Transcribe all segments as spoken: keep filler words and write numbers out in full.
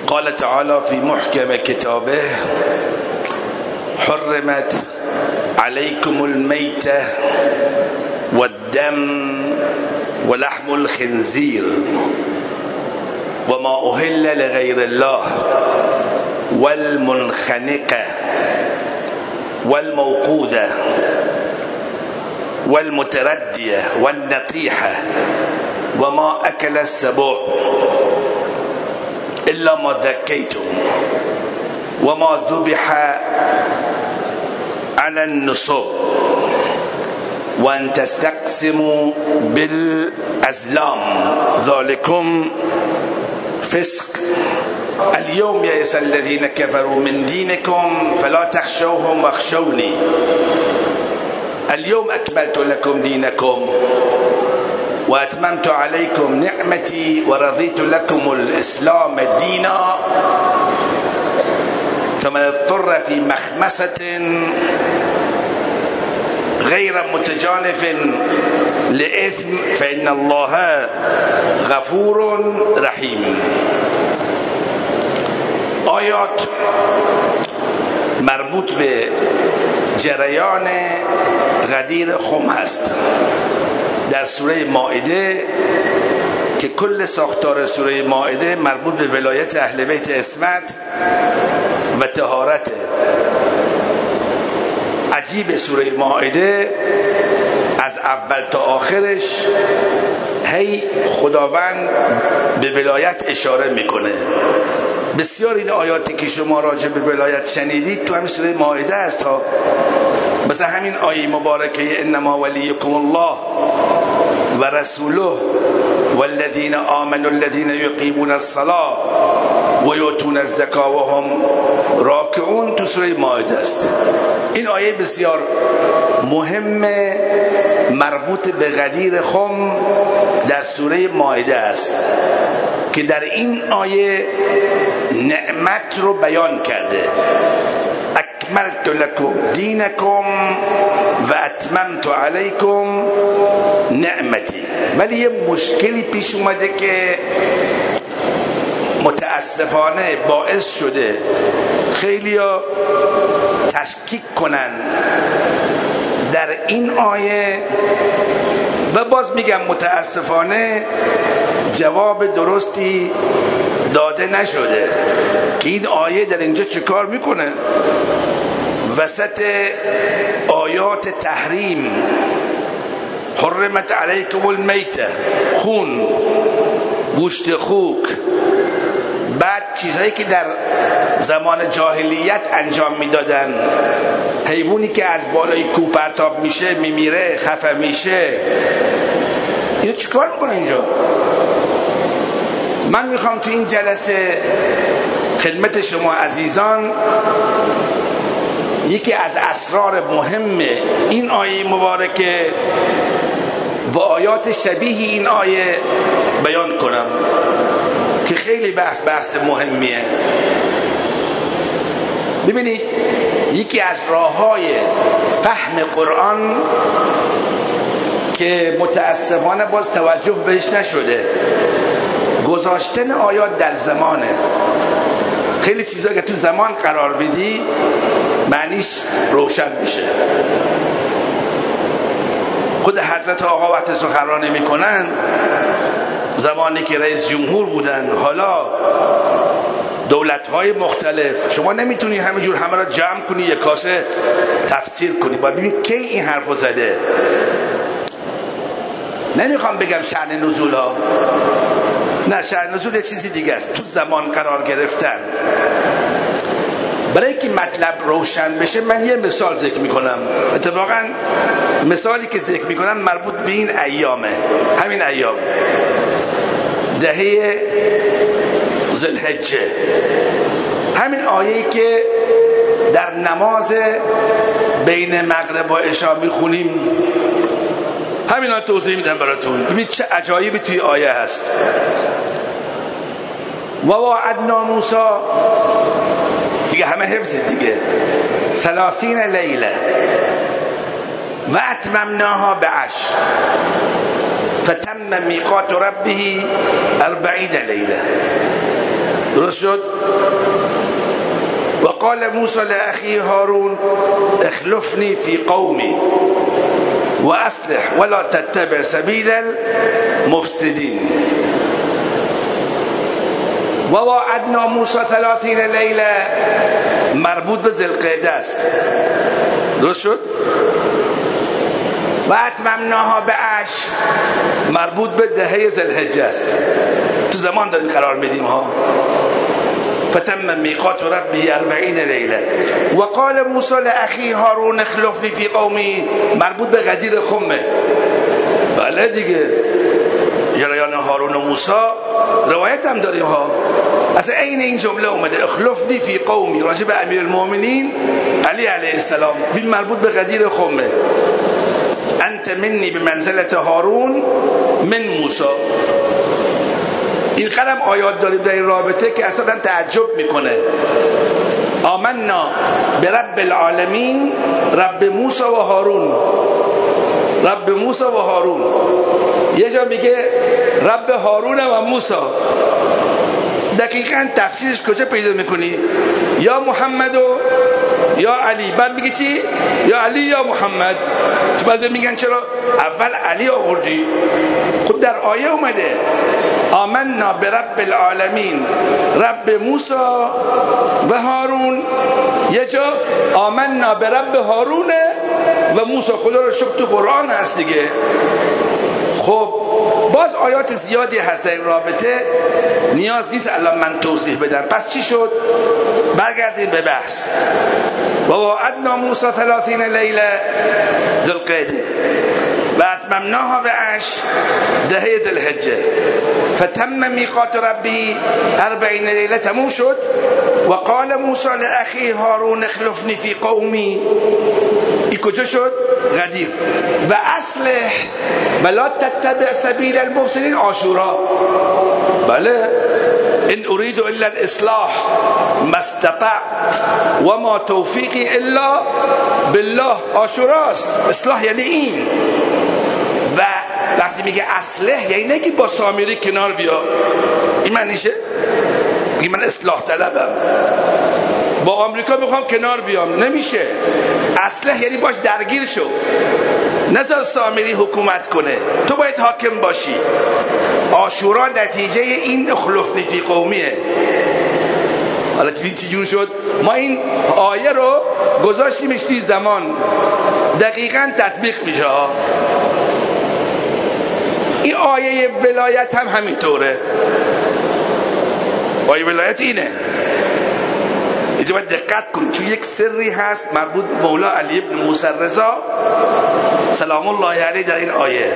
قال تعالى في محكم كتابه حرمت عليكم الميتة والدم ولحم الخنزير وما أهل لغير الله والمنخنقة والموقوذة والمتردية والنطيحة وما أكل السبع إلا ما ذكيتم وما ذبح على النصب وأن تستقسموا بالأزلام ذلكم فسق اليوم يئس الذين كفروا من دينكم فلا تخشوهم واخشوني اليوم أكملت لكم دينكم وأتممت عليكم نعمتي ورضيت لكم الإسلام دينا فمن اضطر في مخمسة غير متجانف لإثم فإن الله غفور رحيم. آیات مربوط به جریان غدیر خم هست در سوره مائده که کل ساختار سوره مائده مربوط به ولایت اهل بیت عصمت و طهارت. عجیب سوره مائده از اول تا آخرش هی خداوند به ولایت اشاره میکنه. بسیار این آیاتی که شما راجع به ولایت شنیدید تو همین سوره مائده است ها. مثلا همین آیه مبارکه انما ولیکم الله و رسوله والذین آمنوا الذین یقیمون الصلاة و یؤتون الزکاة و هم راکعون تو سوره مائده است. این آیه بسیار مهم مربوط به غدیر خم در سوره مائده است که در این آیه نعمت رو بیان کرده. اکملت لکم دینکم و اتممت علیکم نعمتی. ولی یه مشکلی پیش اومده که متاسفانه باعث شده خیلی ها تشکیک کنن در این آیه و باز میگم متاسفانه جواب درستی داده نشده که این آیه در اینجا چه کار میکنه. وسط آیات تحریم حرمت علیکم المیته، خون، گوشت خوک، بعد چیزهایی که در زمان جاهلیت انجام میدادن، حیوانی که از بالای کوه پرتاب میشه میمیره خفه میشه، اینو چیکار میکنه اینجا؟ من میخوام تو این جلسه خدمت شما عزیزان یکی از اسرار مهم این آیه مبارکه و آیات شبیه این آیه بیان کنم که خیلی بحث بحث مهمیه. ببینید یکی از راه‌های فهم قرآن که متاسفانه باز توجه بهش نشده، گذاشتن آیات در زمانه. خیلی چیزا که تو زمان قرار بدی معنیش روشن میشه. خود حضرت آقا وقت سخنرانی میکنن زمانی که رئیس جمهور بودن، حالا دولت‌های مختلف، شما نمیتونی همینجور همه را جمع کنی یک کاسه تفسیر کنی. باید ببین کی این حرفو زده. نمیخوام بگم شأن نزول ها، نه، شأن نزول یه چیزی دیگه است. تو زمان قرار گرفتن برای که مطلب روشن بشه من یه مثال ذکر میکنم. اتفاقا مثالی که ذکر میکنم مربوط به این ایامه، همین ایام دهه ذوالحجه. همین آیه‌ای که در نماز بین مغرب و عشا میخونیم همین ها توضیح میدم براتون. ببینید چه عجایبی توی آیه هست. و وعدنا موسی، دیگه همه حفظ دیگه، ثلاثین لیله و اتممناها بعشر فتم میقات ربه اربعین لیله. درست شد؟ و قال موسی لاخی هارون اخلفنی فی قومی و اصلح ولا تتبع سبیل المفسدین. و وعدنا موسی ثلاثین لیله مربوط به ذوالقعده است. درست شد؟ و اتممناها به عشر مربوط به دهه ذوالحجه است. تو زمان داریم قرار میدیم ها. فتم میقات ربه اربعین لیله. و قال موسی لاخی هارون اخلفنی فی قومی مربوط به غدیر خمه. بله دیگه، جریان هارون و موسی روایت هم داریم ها. اصلا عین این جمله اومده اخلفنی فی قومی راجع به امیر المؤمنین علی علیه السلام، بین مربوط به غدیر خمه. انت منی به منزلت هارون من موسی. این قدم آیات داریم در این رابطه که اصلا تعجب میکنه. آمنا به رب العالمین رب موسی و هارون. رب موسی و هارون. یه جا میگه رب هارون و موسی. دقیقاً تفسیرش کجا پیدا میکنی؟ یا محمد و یا علی. بعد میگه چی؟ یا علی یا محمد. تو بعضی میگن چرا اول علی آوردی؟ خود در آیه اومده آمنا برب العالمین رب موسی و هارون. یه جا آمنا برب هارون و موسی. خدا رو شکر تو قرآن هست دیگه. خب باز آیات زیادی هست در این رابطه، نیاز نیست الان من توضیح بدم. پس چی شد؟ برگردیم به بحث. و وعدنا موسی ثلاثین لیله ذوالقعده و اتممناها به عشر دهه ذوالحجه. فتم میقات ربی اربعین لیله. تموم شد. و قال موسی لاخی هارون اخلفنی فی قومی. این کجا شد؟ غدیر. و اصلح ولا تتبع سبیل المفسدین عاشورا. بله ان اريد الا الاصلاح ما استطعت و ما توفیقی الا بالله. عاشوراست. اصلاح یعنی این. و وقتی میگه اصلح یعنی نگی با سامری کنار بیا، این معنیشه؟ میگه من اصلاح طلبم، با آمریکا میخوام کنار بیام، نمیشه. اصلح یعنی باش درگیر شو، نذار سامری حکومت کنه، تو باید حاکم باشی. عاشورا نتیجه این اخلفنی فی قومیه. حالا ببین چی جور شد. ما این آیه رو گذاشتیمش توی زمان، دقیقاً تطبیق میشه ها. این آیه ولایت هم همینطوره. آیه ولایت اینه. اینجا باید دقت کنید چون یک سری هست مربوط مولا علی ابن موسی رضا سلام الله علیه در این آیه.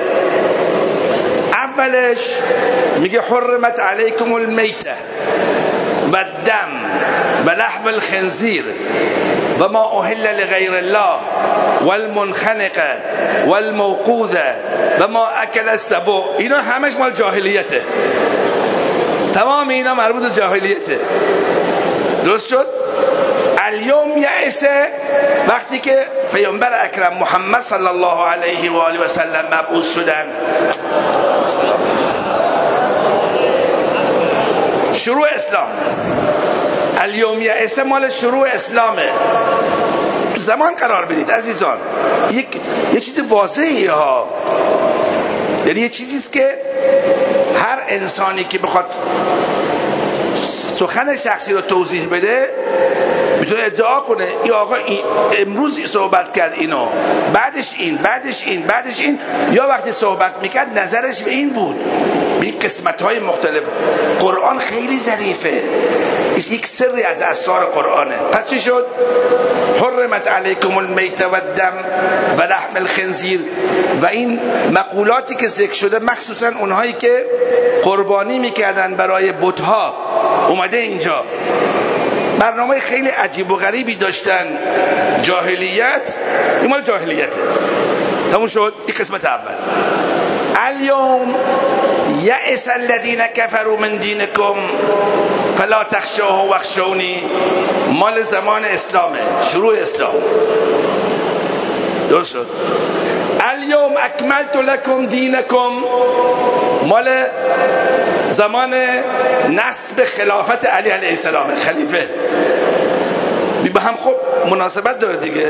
اولش میگه حرمت علیکم المیته و الدم و لحم الخنزیر و ما اهل لغیر الله والمنخنقه والموقوذه و ما اکل السبع. اینا همش مال جاهلیته، تمام اینا مربوط به جاهلیته. درست شد؟ الیوم یعسه وقتی که پیامبر اکرم محمد صلی الله علیه و آله و سلم مبعوث شدن، شروع اسلام. الیوم یعسه مال شروع اسلامه. زمان قرار بدید عزیزان. یک یه چیز واضحه ها، یعنی یه چیزیست که هر انسانی که بخواد سخن شخصی رو توضیح بده میتونه ادعا کنه این آقا این امروز صحبت کرد اینو، بعدش این، بعدش این، بعدش این، یا وقتی صحبت میکرد نظرش به این بود. این قسمت‌های مختلف. قرآن خیلی ظریفه، یک سری از اسرار قرآنه. پس چی شد؟ حرمت علیکم المیت و الدم و لحم الخنزیر. و این مقولاتی که ذکر شده مخصوصا اونهایی که قربانی میکردن برای بت‌ها اومده اینجا. برنامه خیلی عجیب و غریبی داشتن جاهلیت، این مال جاهلیته. تموم شد. این قسمت اول. الیوم یئس الذین کفروا من دینکم فلا تخشوهم واخشونی. مال زمان اسلامه، شروع اسلام. درست شد. الیوم اکملت لکم دینکم مال زمان نصب خلافت علی علیه السلام، خلیفه به هم خب مناسبت داره دیگه.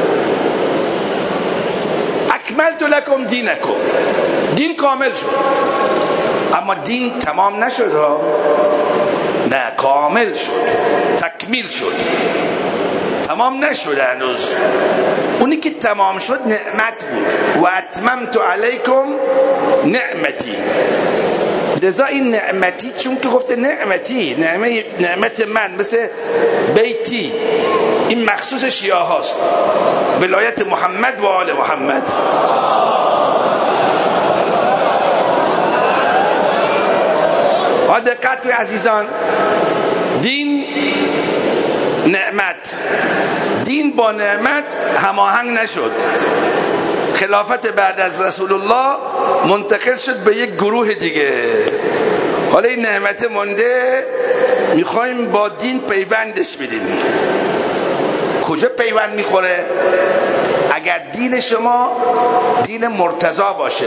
اکملت لکم دینکم، دین کامل شد، اما دین تمام نشد ها، نه کامل شد، تکمیل شد، تمام نشد هنوز. اونی که تمام شد نعمت بود. و اتممت علیکم نعمتی. لذا این نعمتی چون که گفته نعمتی، نعمت, نعمت من، مثل بیتی، این مخصوص شیعه هاست، ولایت محمد و آل محمد. ها دقت کنید عزیزان، دین نعمت، دین با نعمت هماهنگ نشد. خلافت بعد از رسول الله منتقل شد به یک گروه دیگه. حالا این نعمت مونده، میخوایم با دین پیوندش بدیم. کجا پیوند میخوره؟ اگر دین شما دین مرتضی باشه،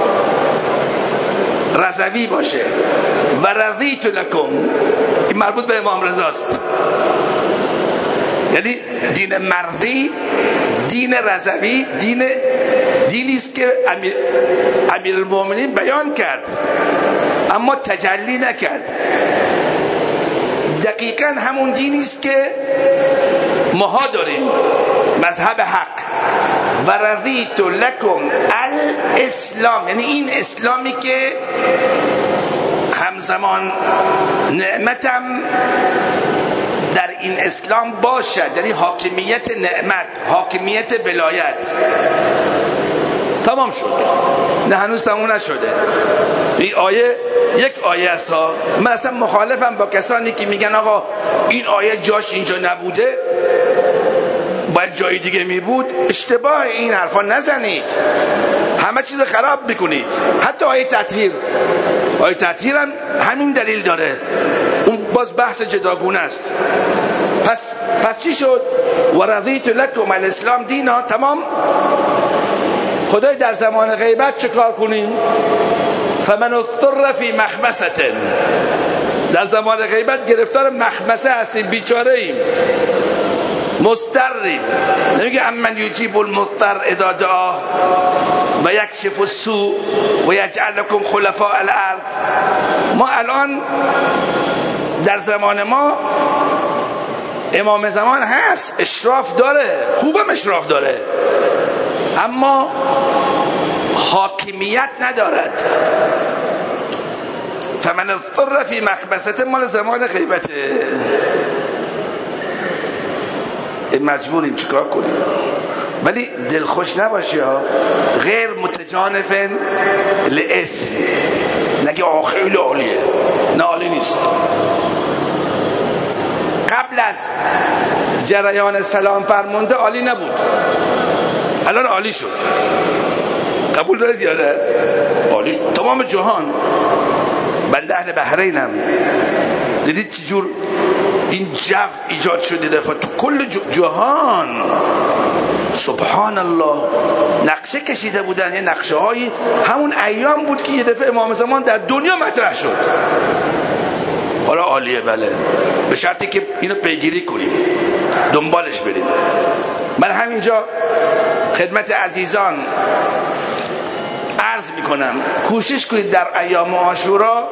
رضوی باشه، و رضیت لکم، این مربوط به امام رضاست. یعنی دین مرضی، دین رضوی، دین دینی است که امیر امیرالمومنین بیان کرد اما تجلی نکرد. دقیقاً همون دینی است که ماها داریم، مذهب حق. و رضیت لکم الاسلام، یعنی این اسلامی که همزمان نعمتم در این اسلام باشد، یعنی حاکمیت نعمت، حاکمیت ولایت. تمام شد؟ نه هنوز تمام نشده. این آیه یک آیه است ها. من اصلا مخالفم با کسانی که میگن آقا این آیه جاش اینجا نبوده، باید جای دیگه می بود. اشتباه این حرفا نزنید، همه چیز خراب میکنید. حتی آیه تطهیر، آیه تطهیر هم همین دلیل داره، اون باز بحث جداگونه است. پس پس چی شد؟ و رضیت لکم الاسلام دینا. تمام. خدای در زمان غیبت چه کار کنیم؟ فمن اضطر فی مخمصه، در زمان غیبت گرفتار مخمصه هستیم، بیچاره ایم، مضطریم. نمیگه امن یجیب المضطر اذا دعا و یکشف السوء و یجعلکم خلفاء الارض. ما الان در زمان ما امام زمان هست، اشراف داره، خوبم اشراف داره، اما حاکمیت ندارد. فمن اضطر فی مخمصه مال زمان غیبته. مجبوریم چیکار کنیم؟ ولی دلخوش نباشی ها، غیر متجانفن لإثم. نگه آه خیلی عالیه، نه عالی نیست. قبل از جریان سلام فرمانده عالی نبود، الان عالی شد. قبول دارید یا نه؟ عالی شد. تمام جهان، بنده اهل بحرینم، دیدید چجور این جو ایجاد شده دفعه تو کل جهان. سبحان الله. نقشه کشیده بودن، یه نقشه هایی همون ایام بود که یه دفعه امام زمان در دنیا مطرح شد. حالا عالیه، بله، به شرطی که اینو پیگیری کنیم، دنبالش بریم. من همینجا خدمت عزیزان عرض میکنم، کوشش کنید در ایام عاشورا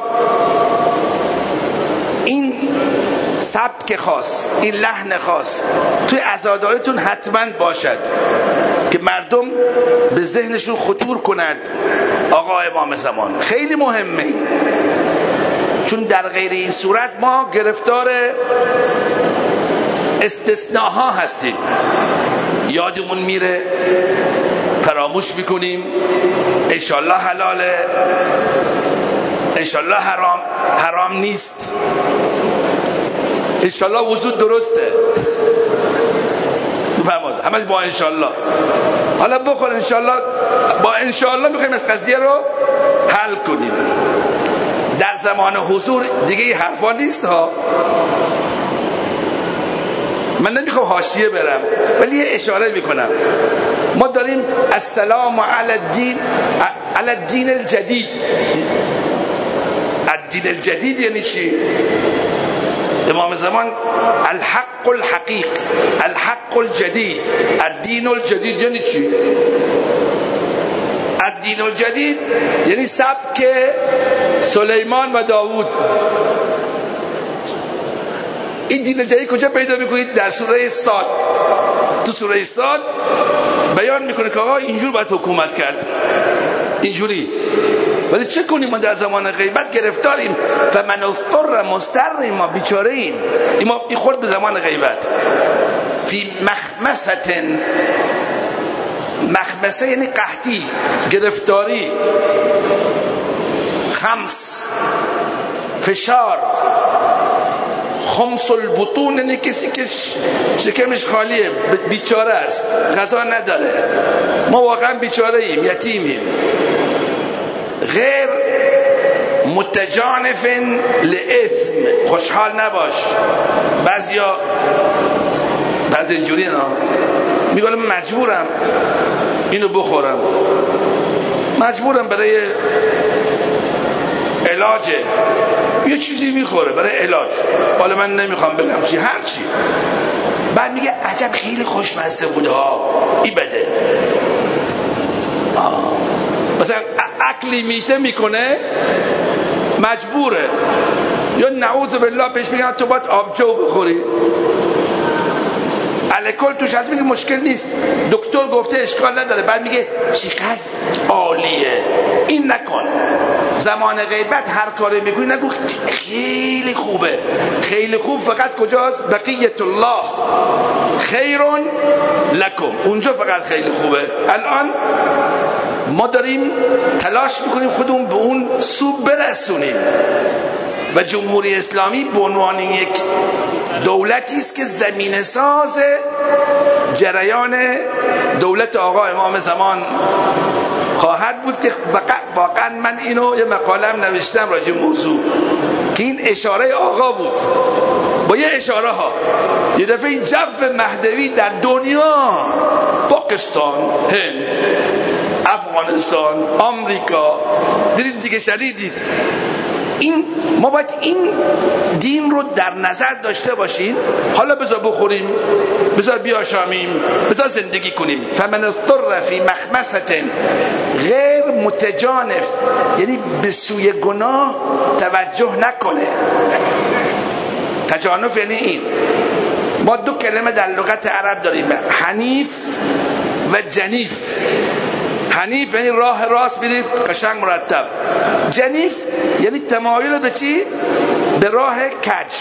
این سبک خاص، این لحن خاص توی عزاداریتون حتما باشد که مردم به ذهنشون خطور کند آقا امام زمان. خیلی مهمه، چون در غیر این صورت ما گرفتار استثناها هستیم. یادمون میره، فراموش میکنیم، انشالله حلاله، انشالله حرام حرام نیست، انشالله وضو درسته. بفرمایید همش با انشالله. حالا بخور انشالله، با انشالله میخوایم از قضیه رو حل کنیم. در زمان حضور دیگه این حرفا نیست ها. من نمیخوام حاشیه برم ولی یه اشاره میکنم. ما داریم السلام علی الدین علی الدین الجدید. الدین الجدید یعنی چی؟ امام زمان الحق الحقیق، الحق الجدید، الدین الجدید یعنی چی؟ الدین الجدید یعنی سبک سلیمان و داوود. این دین الجدید کجا پیدا میکنید؟ در سوره صاد. تو سوره صاد بیان میکنه که آقا اینجور باید حکومت کرد، اینجوری. ولی چه کنیم؟ ما در زمان غیبت گرفتاریم. و من اضطر مضطریم، ما بیچاره ایم. این خورد به زمان غیبت. فی مخمسه، مخمسه یعنی قحطی، گرفتاری، خمس، فشار. خمس البطون یعنی کسی که شکمش خالیه، بیچاره است، غذا نداره. ما واقعا بیچاره ایم، یتیمیم. غیر متجانف لإثم، خوشحال نباش. بعضیا بعضی اینجوری نه، میگه من مجبورم اینو بخورم، مجبورم برای علاجه، یه چیزی میخوره برای علاج، حالا من نمیخوام بگم چی، هر چی. بعد میگه عجب خیلی خوشمزه بوده ها، این بده. آه. مثلا عقلی میته میکنه، مجبوره. یا نعوذ بالله بهش میگن تو باید آبجو بخوری، الکل توش هست، میگه مشکل نیست، دکتر گفته اشکال نداره. بعد میگه چقدر عالیه، این نکن. زمان غیبت هر کاری میکنی نگو خیلی خوبه. خیلی خوب فقط کجاست؟ بقیت الله خیرون لکم، اونجا فقط خیلی خوبه. الان ما داریم تلاش میکنیم خودمون به اون سو برسونیم و جمهوری اسلامی به عنوان یک دولتی است که زمینه ساز جریان دولت آقا امام زمان خواهد بود که واقعا من اینو یه مقالم نوشتم راجع به موضوع که این اشاره آقا بود با یه اشاره ها. یه دفعه این جو مهدوی در دنیا، پاکستان، هند، افغانستان، آمریکا، دیدید دیگه، شدیدید. این ما باید این دین رو در نظر داشته باشیم. حالا بذار بخوریم، بذار بیاشامیم، بذار زندگی کنیم. فمن اضطر فی مخمسه غیر متجانف، یعنی به سوی گناه توجه نکنه. تجانف یعنی این. ما دو کلمه در لغت عرب داریم، حنیف و جنیف. حنیف یعنی راه راست بدید قشنگ مرتب. جنیف یعنی تمایل به چی؟ به راه کج.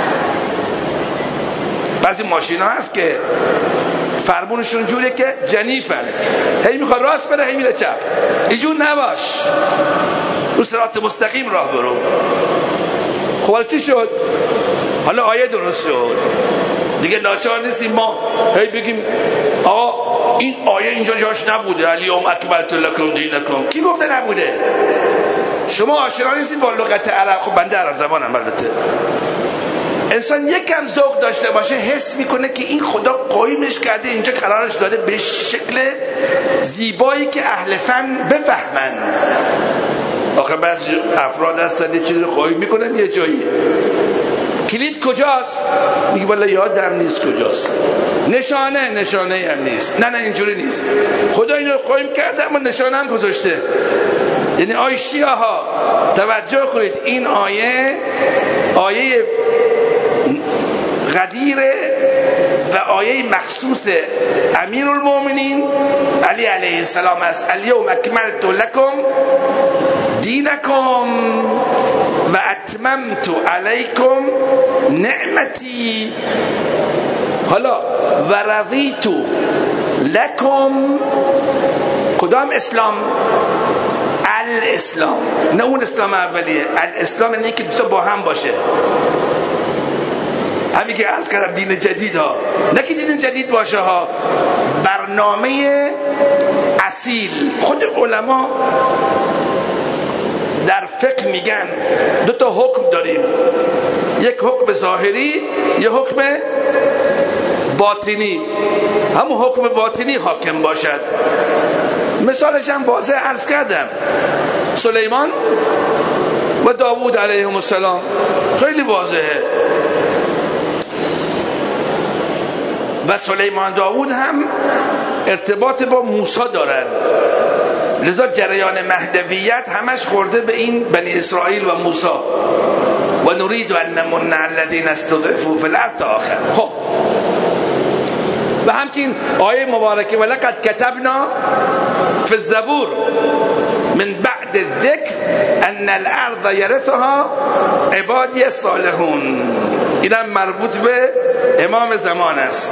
بعضی ماشینا هست که فرمونشون جوریه که جنیفن، هی میخواد راست بره هی میره چپ. اینجور نباش، رو صراط مستقیم راه برو. خب حالا چی شد؟ حالا آیه درست شد دیگه. ناچار نیستیم ما هی بگیم آقا این آیه اینجا جاش نبوده، الیوم اکملت لکم دینکم. کی گفته نبوده؟ شما آشنا نیستید با لغت عرب. خب بنده عرب زبانم البته. انسان یکم ذوق داشته باشه حس میکنه که این خدا قایمش کرده اینجا، قرارش داده به شکل زیبایی که اهل فن بفهمن. آخه بعضی افراد هستن یه چیزی قایم میکنن یه جایی. کلید کجاست؟ میگه والا یادم نیست کجاست. نشانه نشانه هم نیست. نه نه اینجوری نیست. خدا اینو قایم کرده اما نشانه هم گذاشته. یعنی آیه شیعه ها توجه کنید، این آیه آیه غدیره و آیه مخصوص امیرالمومنین علی علیه السلام است. الیوم اکملت لکم دینکم و اتممت علیکم نعمتی. حالا و رضیت لکم کدام اسلام؟ الاسلام، نه اون اسلام اولیه. الاسلام اینه که دوتا با هم باشه. همین که عرض کردم دین جدید ها، نه که دین جدید باشه ها، برنامه اصیل. خود علما در فقه میگن دو تا حکم داریم، یک حکم ظاهری، یک حکم باطنی، همون حکم باطنی حاکم باشد. مثالش هم واضح عرض کردم، سلیمان و داوود علیهم السلام، خیلی واضحه. و سلیمان داوود هم ارتباط با موسی دارن، لذا جریان مهدویت همش خورده به این بنی اسرائیل و موسی. و نريد ان نمن على الذين استضعفوا في الارض تا آخر. خب و همچنین آیه مبارکه ولقد كتبنا في الزبور من بعد الذکر ان الارض یرثها عبادی الصالحون، اینم مربوط به امام زمان است.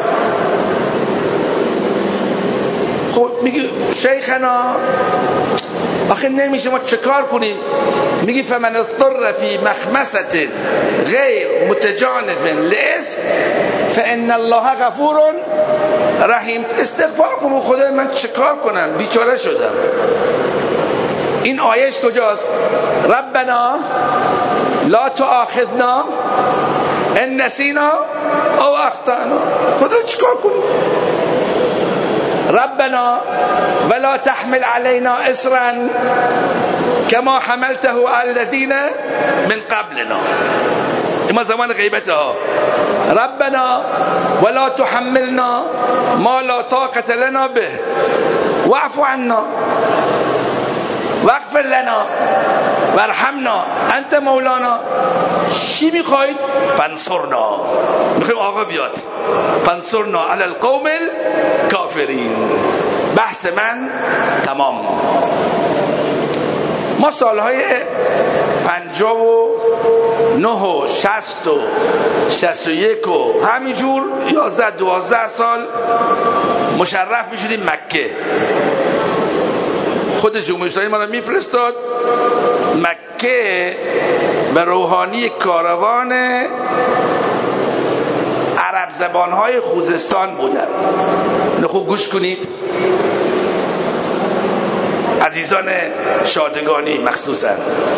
خب میگی شیخنا آخه نمیشه ما چه کار کنیم؟ میگی فمن اضطر فی مخمسة غیر متجانف لإثم فان الله غفور رحیم. استغفار کنم خدا من چه کار کنم، بیچاره شدم. این آیش کجاست؟ ربنا لا تؤاخذنا ان نسینا او اخطأنا. خدا چه کار کنم؟ ربنا ولا تحمل علينا اصرا كما حملته على الذين من قبلنا. اما زمان غیبت ها. ربنا ولا تحملنا ما لا طاقة لنا به واعف عنا واغفر لنا وارحمنا انت مولانا. چی میخواید؟ فانصرنا. میخوایم آقا بیاد فانصرنا علی القوم الکافرین. بحث من تمام. ما سالهای پنجاه و نه و شست و شست و یک و همینجور یازده دوازده سال مشرف میشدیم مکه. خود جمهوری اسلامی ما رو میفرستاد مکه به روحانی کاروان عرب زبانهای خوزستان بودن. خوب گوش کنید عزیزان شادگانی، مخصوصا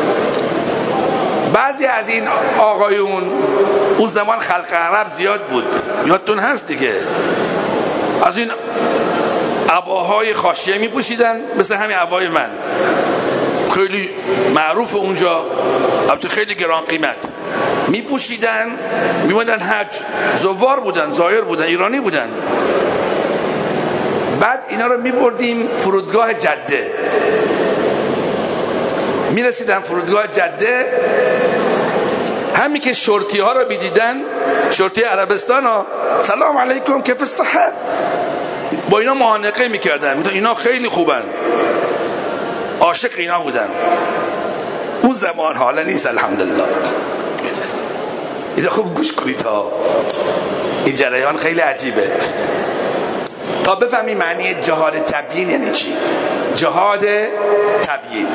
بعضی از این آقایون اون زمان خلق عرب زیاد بود، یادتون هست دیگه، از این عباهای خاشیه می پوشیدن مثل همین عبای من، خیلی معروف اونجا، البته خیلی گران قیمت، می پوشیدن می بودن حج، زوار بودن، زایر بودن، ایرانی بودن. بعد اینا رو می بردیم فرودگاه جده. می رسیدن فرودگاه جده، همین که شرطی ها رو بیدیدن، شرطی عربستان ها، سلام علیکم کیف الصحه، با اینا معانقه میکردن، میگن اینا خیلی خوبن، عاشق اینا بودن. اون زمان حالا نیست الحمدلله. اینا خوب گوش کنید ها، این جریان خیلی عجیبه تا بفهمی معنی جهاد تبیین یعنی چی. جهاد تبیین.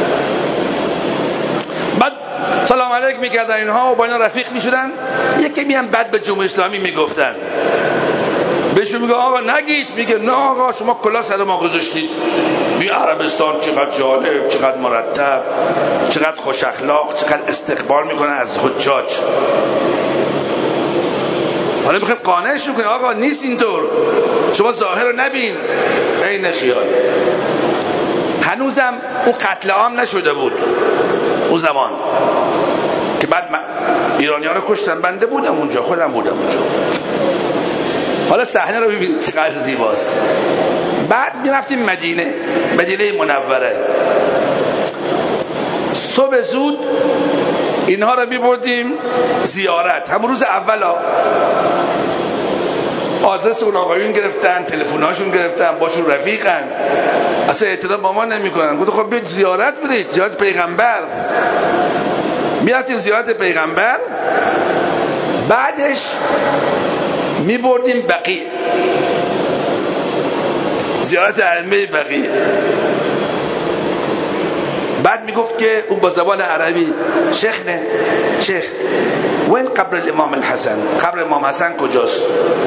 بعد سلام علیکم میکردن اینها و با اینا رفیق میشدن. یکی میان بعد به جمهوری اسلامی میگفتن، بهشون میگه آقا نگید، میگه نه آقا شما کلا سر ما گذاشتید. بی عربستان چقدر جالب، چقدر مرتب، چقدر خوش اخلاق، چقدر استقبال میکنن از حجاج. حالا میخوایم قانعش میکنه آقا نیست اینطور، شما ظاهر رو نبین. عین خیال. هنوزم اون قتل عام نشده بود اون زمان که بعد ایرانی ها رو کشتن. بنده بودم اونجا، خودم بودم اونجا. حالا صحنه رو ببینید چقدر زیباست. بعد میرفتیم مدینه، مدینه منوره. صبح زود اینها رو میبردیم زیارت، همون روز اولا آدرس اون آقایون گرفتن، تلفن‌هاشون گرفتن، باشون رفیقن، اصلا اعتراض با ما نمی‌کنن. گفتم خب بیاید زیارت بدید، زیارت پیغمبر. میرفتیم زیارت پیغمبر، بعدش میبردیم بقیع، زیارت علمه بقیع. بعد میگفت که اون با زبان عربی شیخ نه شیخ وین قبر الامام الحسن، قبر امام حسن کجاست؟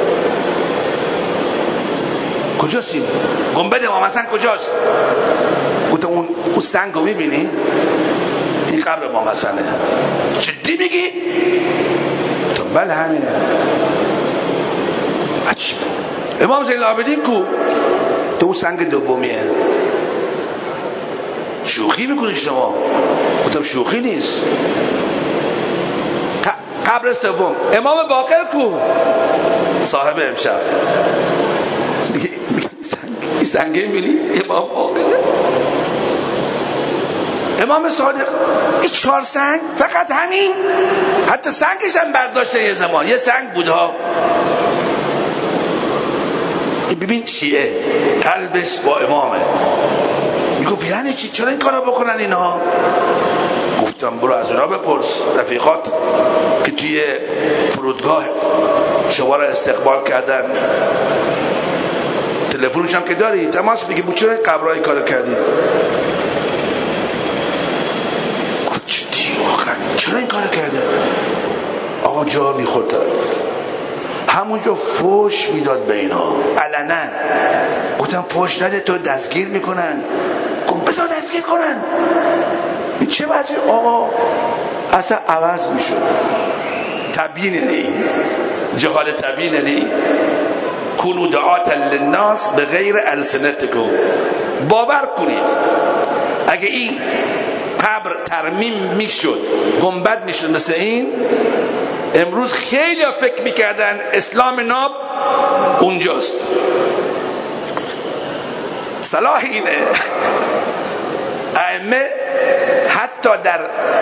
کجاست این؟ گنبد امام حسن کجاست؟ گفتم اون اون سنگو میبینی؟ این قبر امام حسنه. جدی میگی؟ گفتم بله همینه. عجیب. امام زین العابدین کو؟ تو سنگ دومیه. شوخی میکنی شما؟ گفتم شوخی نیست. قبر سوم. امام باقر کو؟ صاحب امشب. میگه این سنگه میلی امام باقره. امام صادق این چهار سنگ فقط همین، حتی سنگش هم برداشته یه زمان، یه سنگ بود ها. ببین شیعه قلبش با امامه. میگفت یعنی چی؟ چرا این کارو بکنن اینها؟ گفتم برو از اونا بپرس، رفیقات که توی فرودگاه شما را استقبال کردن، تلفنش هم که داری، تماس بگی بود چرا این قبرهای کارو کردید؟ گفت چی واقعا چرا این کارو کرده؟ آقا جا میخورد طرف، همونجا فوش میداد به اینا علنا. گفتم فوش نده تو دستگیر میکنن. گفت بذار دستگیر کنن. این چه وضعی؟ آقا اصلا عوض میشد. تبیین نی جهال تبیین نی کونو دعاتا للناس به غیر السنتکم. باور کنید اگه این قبر ترمیم میشد، گنبد میشد مثل این، امروز خیلی فکر میکردن اسلام ناب اونجاست. صلاح اینه ائمه حتی در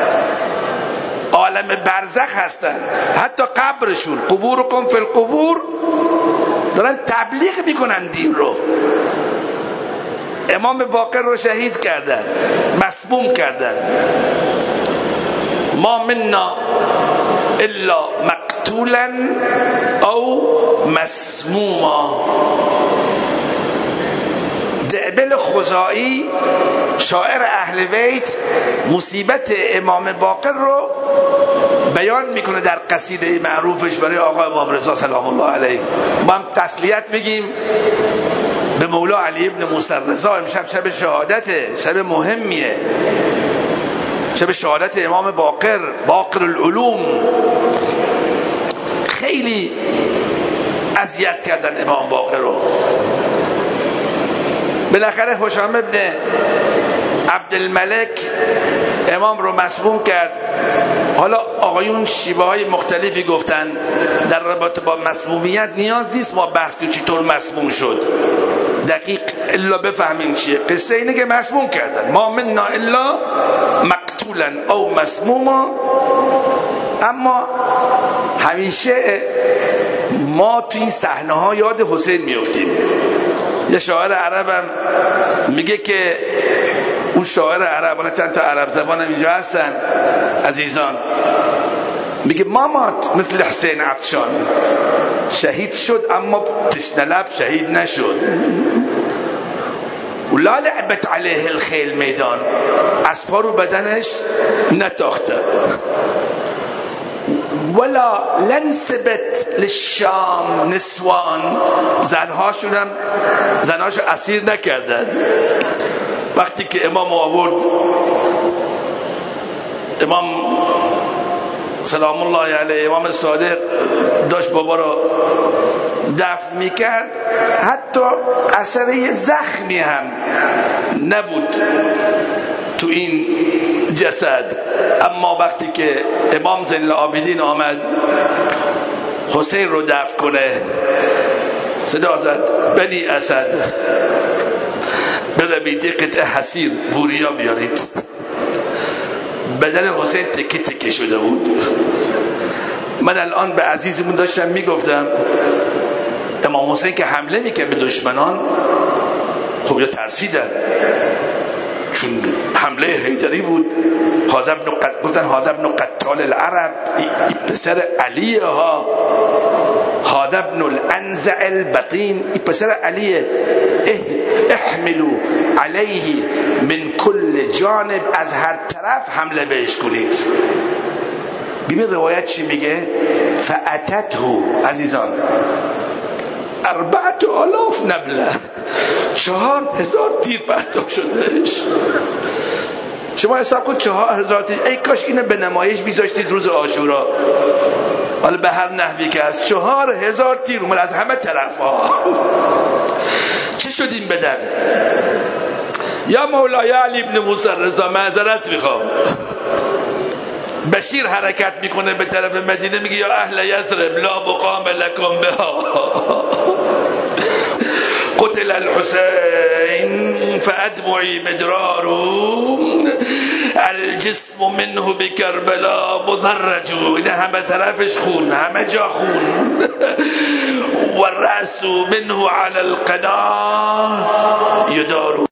عالم برزخ هستن، حتی قبرشون قبورکم فی القبور دارن تبلیغ میکنن دین رو. امام باقر رو شهید کردن، مسموم کردن. ما منا الا مقتولا او مسموما. دعبل خزائی شاعر اهل بیت مصیبت امام باقر رو بیان میکنه در قصیده معروفش برای آقا امام رضا سلام الله علیه. ما هم تسلیت میگیم به مولا علی ابن موسی رضا. امشب شب شهادته، شب مهمیه، شب شهادت امام باقر، باقر العلوم. خیلی اذیت کردن امام باقر رو. بالاخره هشام ابن عبدالملک امام رو مسموم کرد. حالا آقایون شیوه های مختلفی گفتن در رابطه با مسمومیت. نیاز نیست ما بحث کنیم چطور مسموم شد، دقیق الا بفهمیم چیه. قصه اینه که مسموم کردن. ما منا الا مقتولا او مسموما. اما همیشه ما تو این صحنه ها یاد حسین میافتیم. یه شاعر عربم میگه که اون شاعر عرب، حالا چند تا عرب زبان اینجا هستن عزیزان، میگه مامات مثل حسین عطشان، شهید شد اما تشنه لب شهید نشد. و لا لعبت علیه الخیل میدان، اسبا رو بدنش نتاخته. ولا لنسبت للشام نسوان، زنهاشون هم زنهاشو اسیر نکردن. وقتی که امام آورد، امام سلام الله علیه، امام صادق داشت بابا رو دفن میکرد، حتی اثر یه زخمی هم نبود تو این جسد. اما وقتی که امام زین العابدین آمد حسین رو دفن کنه، صدا زد بنی اسد بروید قطعه حسیر بوریا بیارید. بدن حسین تکه تکه شده بود. من الان به عزیزمون داشتم میگفتم امام حسین که حمله میکرد به دشمنان، خب یا ترسیدن چون حمله حیدری بود. هذا ابن قد گفتن هذا ابن قتال العرب، ای پسر علیه ها. هذا ابن الانزع البطین، ای پسر علیه. احملوا علیه من کل جانب، از هر طرف حمله بهش کنید. ببین روایت چی میگه؟ فاتته عزیزان اربعت آلاف نبله، چهار هزار تیر پرتاب شدهش. شما حساب کن چهار هزار تیر. ای کاش اینو به نمایش میذاشتید روز عاشورا. حالا به هر نحوی که از چهار هزار تیر اومد از همه طرف ها. چه شدیم بدن؟ یا مولای علی بن موسی رضا معذرت میخوام. بشیر حرکت میکنه به طرف مدینه، میگه یا اهل یثرب لا مقام لکم بها قتل الحسین فادمعی مدرار الجسم منه بکربلا مدرج. این همه طرفش خون، همه جا خون. و الرأس منه على القنا یدار.